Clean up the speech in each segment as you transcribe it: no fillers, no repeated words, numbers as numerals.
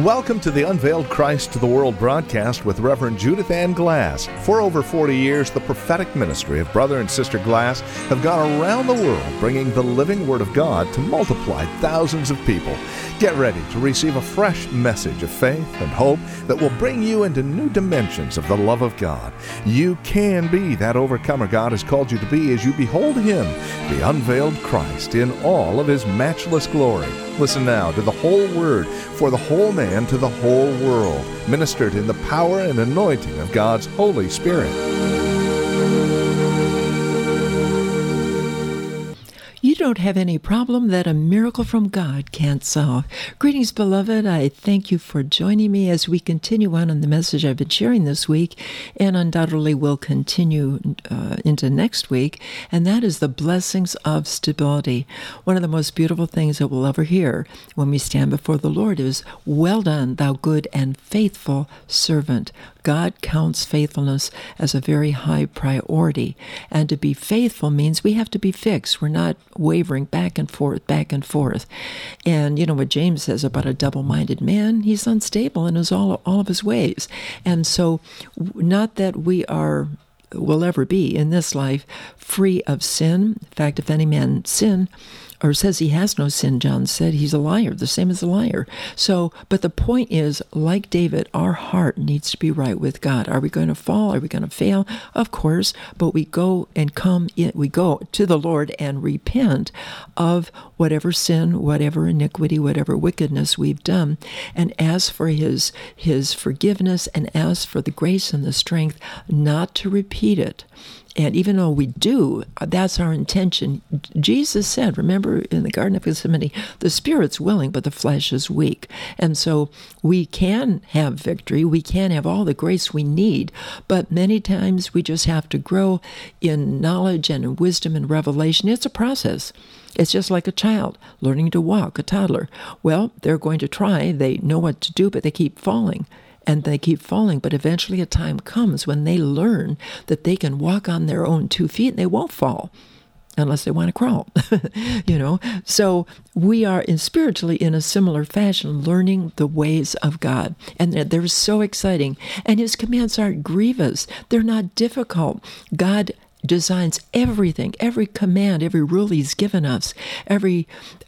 Welcome to the Unveiled Christ to the World broadcast with Reverend Judith Ann Glass. For over 40 years, the prophetic ministry of Brother and Sister Glass have gone around the world bringing the living Word of God to multiply thousands of people. Get ready to receive a fresh message of faith and hope that will bring you into new dimensions of the love of God. You can be that overcomer God has called you to be as you behold Him, the unveiled Christ, in all of His matchless glory. Listen now to the whole Word for the whole man to the whole world, ministered in the power and anointing of God's Holy Spirit. You don't have any problem that a miracle from God can't solve. Greetings, beloved. I thank you for joining me as we continue on in the message I've been sharing this week, and undoubtedly will continue into next week, and that is the blessings of stability. One of the most beautiful things that we'll ever hear when we stand before the Lord is, "Well done, thou good and faithful servant." God counts faithfulness as a very high priority. And to be faithful means we have to be fixed. We're not wavering back and forth, back and forth. And you know what James says about a double-minded man? He's unstable in all of his ways. And so, not that we will ever be in this life free of sin. In fact, if any man sin, or says he has no sin, John said, he's a liar, the same as a liar. So, but the point is, like David, our heart needs to be right with God. Are we going to fall? Are we going to fail? Of course, but we go to the Lord and repent of whatever sin, whatever iniquity, whatever wickedness we've done, and ask for His forgiveness, and ask for the grace and the strength not to repeat it. And even though we do, that's our intention. Jesus said, remember in the Garden of Gethsemane, the spirit's willing, but the flesh is weak. And so we can have victory. We can have all the grace we need. But many times we just have to grow in knowledge and in wisdom and revelation. It's a process. It's just like a child learning to walk, a toddler. Well, they're going to try. They know what to do, but they keep falling. And they keep falling, but eventually a time comes when they learn that they can walk on their own 2 feet and they won't fall unless they want to crawl, So we are spiritually in a similar fashion, learning the ways of God. And they're so exciting. And His commands aren't grievous. They're not difficult. God designs everything, every command, every rule He's given us, every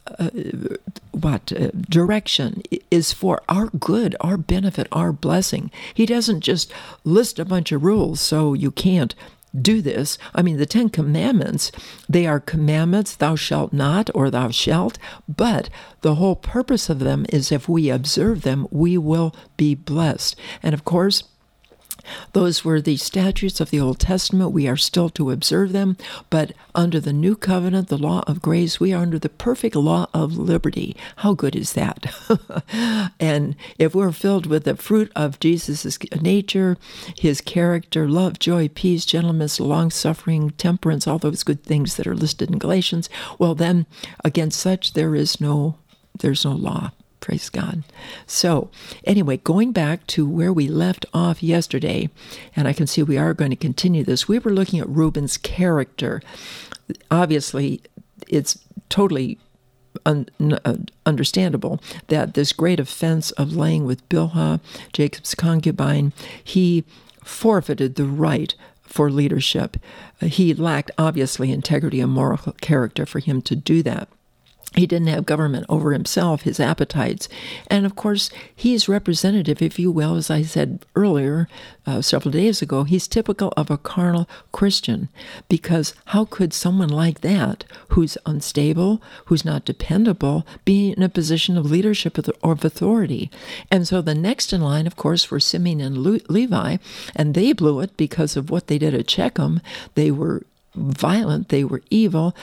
direction is for our good, our benefit, our blessing. He doesn't just list a bunch of rules so you can't do this. I mean, the 10 Commandments, they are commandments, thou shalt not or thou shalt, but the whole purpose of them is if we observe them, we will be blessed. And of course, those were the statutes of the Old Testament. We are still to observe them, but under the new covenant, the law of grace, we are under the perfect law of liberty. How good is that? And if we're filled with the fruit of Jesus' nature, His character, love, joy, peace, gentleness, long-suffering, temperance, all those good things that are listed in Galatians, well then, against such there's no law. Praise God. So, anyway, going back to where we left off yesterday, and I can see we are going to continue this, we were looking at Reuben's character. Obviously, it's totally understandable that this great offense of laying with Bilhah, Jacob's concubine, he forfeited the right for leadership. He lacked, obviously, integrity and moral character for him to do that. He didn't have government over himself, his appetites. And of course, he's representative, if you will, as I said earlier, several days ago, he's typical of a carnal Christian. Because how could someone like that, who's unstable, who's not dependable, be in a position of leadership or of authority? And so the next in line, of course, were Simeon and Levi, and they blew it because of what they did at Shechem. They were violent, they were evil.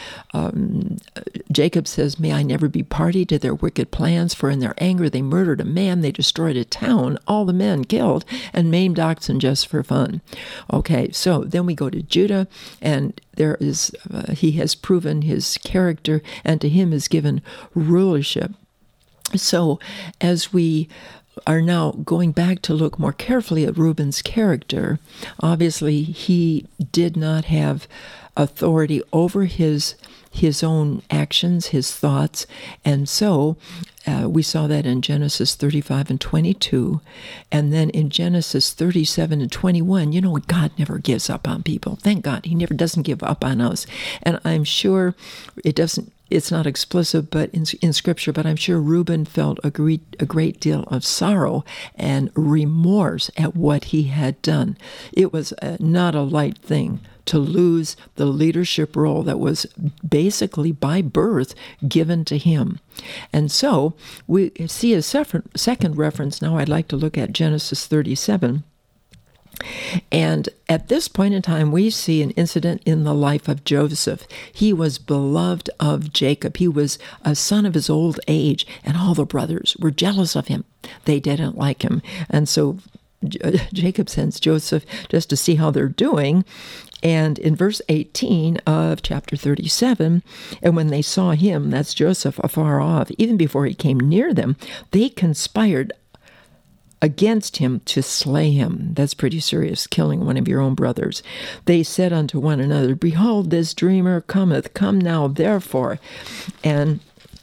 Jacob says, may I never be party to their wicked plans, for in their anger they murdered a man, they destroyed a town, all the men killed, and maimed oxen just for fun. Okay, so then we go to Judah, and there is he has proven his character, and to him is given rulership. So as we are now going back to look more carefully at Reuben's character. Obviously, he did not have authority over his own actions, his thoughts, and so we saw that in Genesis 35 and 22, and then in Genesis 37 and 21. God never gives up on people. Thank God, He never doesn't give up on us. And I'm sure it's not explicit, but in Scripture, but I'm sure Reuben felt a great deal of sorrow and remorse at what he had done. It was not a light thing to lose the leadership role that was basically by birth given to him. And so we see a second reference now. I'd like to look at Genesis 37. And at this point in time, we see an incident in the life of Joseph. He was beloved of Jacob. He was a son of his old age, and all the brothers were jealous of him. They didn't like him. And so Jacob sends Joseph just to see how they're doing. And in verse 18 of chapter 37, and when they saw him, that's Joseph, afar off, even before he came near them, they conspired against him to slay him. That's pretty serious, killing one of your own brothers. They said unto one another, Behold, this dreamer cometh. Come now, therefore, and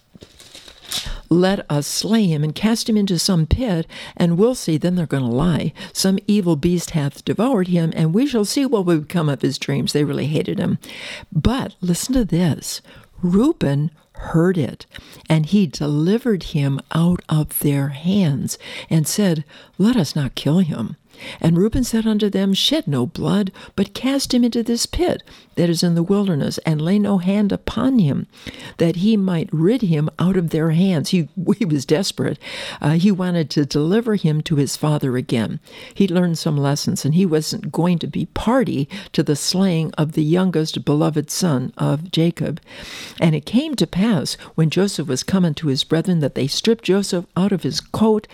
let us slay him and cast him into some pit, and we'll see. Then they're going to lie. Some evil beast hath devoured him, and we shall see what will become of his dreams. They really hated him. But listen to this. Reuben heard it, and he delivered him out of their hands, and said, Let us not kill him. And Reuben said unto them, Shed no blood, but cast him into this pit that is in the wilderness, and lay no hand upon him, that he might rid him out of their hands. He was desperate. He wanted to deliver him to his father again. He learned some lessons, and he wasn't going to be party to the slaying of the youngest beloved son of Jacob. And it came to pass, when Joseph was come unto his brethren, that they stripped Joseph out of his coat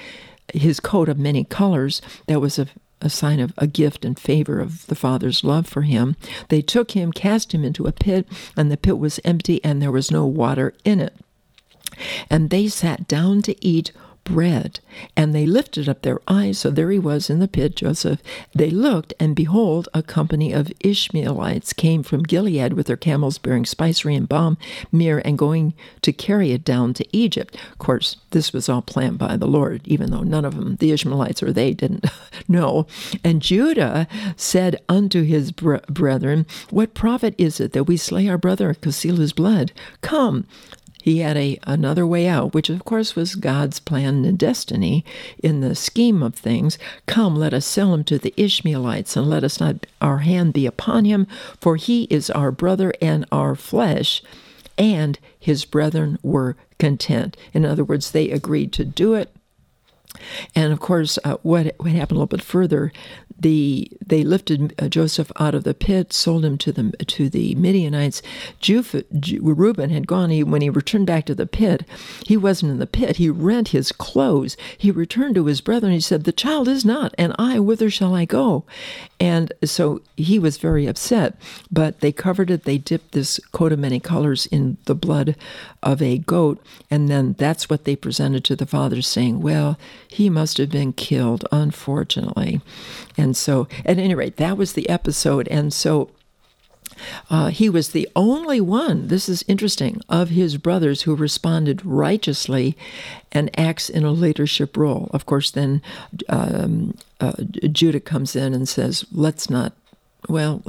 of many colors. That was a sign of a gift and favor of the Father's love for him. They took him, cast him into a pit, and the pit was empty, and there was no water in it. And they sat down to eat bread, and they lifted up their eyes. So there he was in the pit, Joseph. They looked, and behold, a company of Ishmaelites came from Gilead with their camels bearing spicery and balm, myrrh, and going to carry it down to Egypt. Of course, this was all planned by the Lord, even though none of them, the Ishmaelites or they, didn't know. And Judah said unto his brethren, What profit is it that we slay our brother and conceal his blood? Come. He had another way out, which of course was God's plan and destiny in the scheme of things. Come, let us sell him to the Ishmaelites, and let us not our hand be upon him, for he is our brother and our flesh. And his brethren were content. In other words, they agreed to do it. And of course, what happened a little bit further, they lifted Joseph out of the pit, sold him to the Midianites. Reuben had gone. When he returned back to the pit, he wasn't in the pit. He rent his clothes. He returned to his brethren. He said, The child is not, and I, whither shall I go? And so he was very upset. But they covered it. They dipped this coat of many colors in the blood of a goat, and then that's what they presented to the father, saying, Well, he must have been killed, unfortunately. And so, at any rate, that was the episode. And so he was the only one, this is interesting, of his brothers who responded righteously and acts in a leadership role. Of course, then Judah comes in and says, let's not leave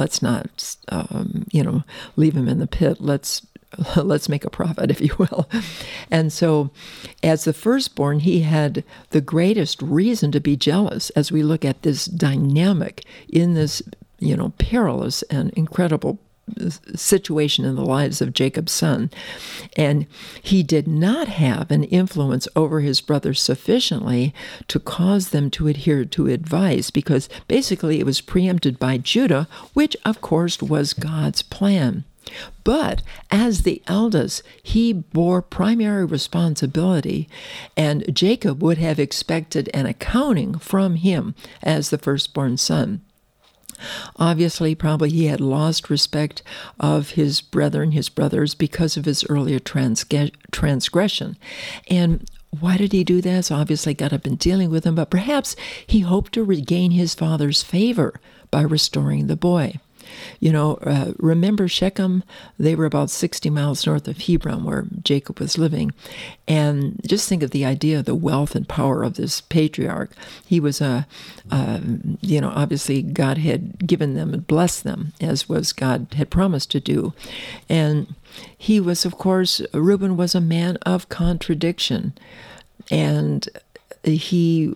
him in the pit. Let's make a profit, if you will. And so, as the firstborn, he had the greatest reason to be jealous as we look at this dynamic in this, perilous and incredible situation in the lives of Jacob's son. And he did not have an influence over his brothers sufficiently to cause them to adhere to advice, because basically it was preempted by Judah, which of course was God's plan. But as the eldest, he bore primary responsibility, and Jacob would have expected an accounting from him as the firstborn son. Obviously, probably he had lost respect of his brothers, because of his earlier transgression. And why did he do this? Obviously, God had been dealing with him, but perhaps he hoped to regain his father's favor by restoring the boy. Remember Shechem? They were about 60 miles north of Hebron, where Jacob was living. And just think of the idea of the wealth and power of this patriarch. He was obviously God had given them and blessed them, as was God had promised to do. And he was, of course, Reuben was a man of contradiction. And he,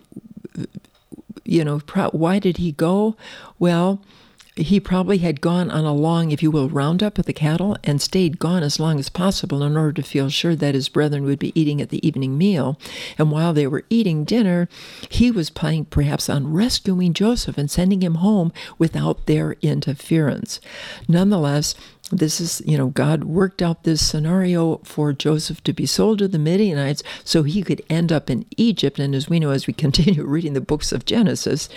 why did he go? Well, he probably had gone on a long, if you will, roundup of the cattle and stayed gone as long as possible in order to feel sure that his brethren would be eating at the evening meal. And while they were eating dinner, he was planning perhaps on rescuing Joseph and sending him home without their interference. Nonetheless, this is, God worked out this scenario for Joseph to be sold to the Midianites so he could end up in Egypt. And as we know, as we continue reading the book of Genesis,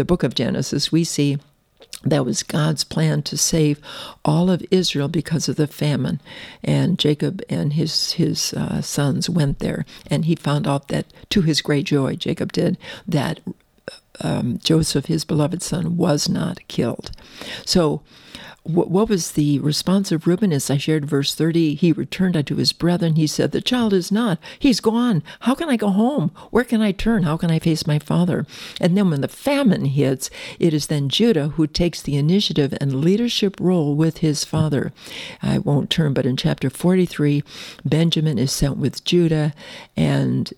we see that was God's plan to save all of Israel because of the famine. And Jacob and his sons went there, and he found out that, to his great joy, Jacob did, that Joseph, his beloved son, was not killed. So what was the response of Reuben? As I shared verse 30, he returned unto his brethren. He said, the child is not. He's gone. How can I go home? Where can I turn? How can I face my father? And then when the famine hits, it is then Judah who takes the initiative and leadership role with his father. I won't turn, but in chapter 43, Benjamin is sent with Judah, and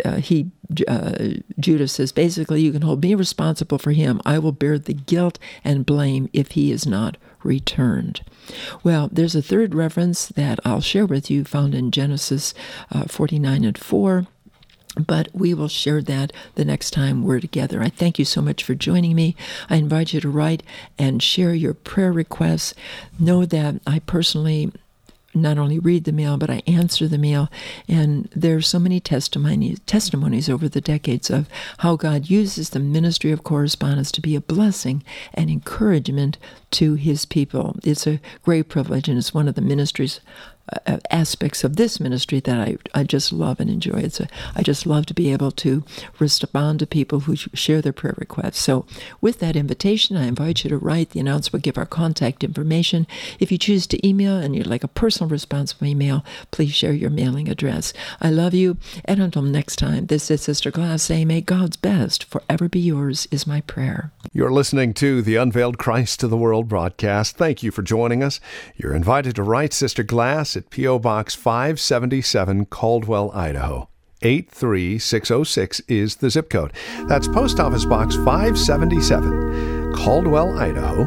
Judah says, basically, you can hold me responsible for him. I will bear the guilt and blame if he is not returned. Well, there's a third reference that I'll share with you found in Genesis 49:4. But we will share that the next time we're together. I thank you so much for joining me. I invite you to write and share your prayer requests. Know that I personally not only read the mail, but I answer the mail. And there are so many testimonies over the decades of how God uses the ministry of correspondence to be a blessing and encouragement to his people. It's a great privilege, and it's one of the ministries aspects of this ministry that I just love and enjoy. I just love to be able to respond to people who share their prayer requests. So with that invitation, I invite you to write. The announcer will give our contact information. If you choose to email and you'd like a personal response by email, please share your mailing address. I love you, and until next time, this is Sister Glass saying, may God's best forever be yours is my prayer. You're listening to the Unveiled Christ to the World broadcast. Thank you for joining us. You're invited to write Sister Glass at P.O. Box 577, Caldwell, Idaho. 83606 is the zip code. That's Post Office Box 577, Caldwell, Idaho.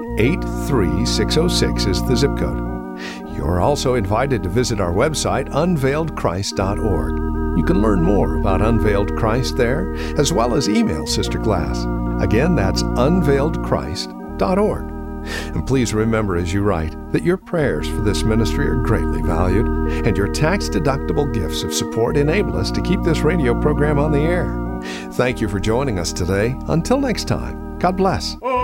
83606 is the zip code. You're also invited to visit our website, unveiledchrist.org. You can learn more about Unveiled Christ there, as well as email Sister Glass. Again, that's unveiledchrist.org. And please remember as you write that your prayers for this ministry are greatly valued, and your tax-deductible gifts of support enable us to keep this radio program on the air. Thank you for joining us today. Until next time, God bless.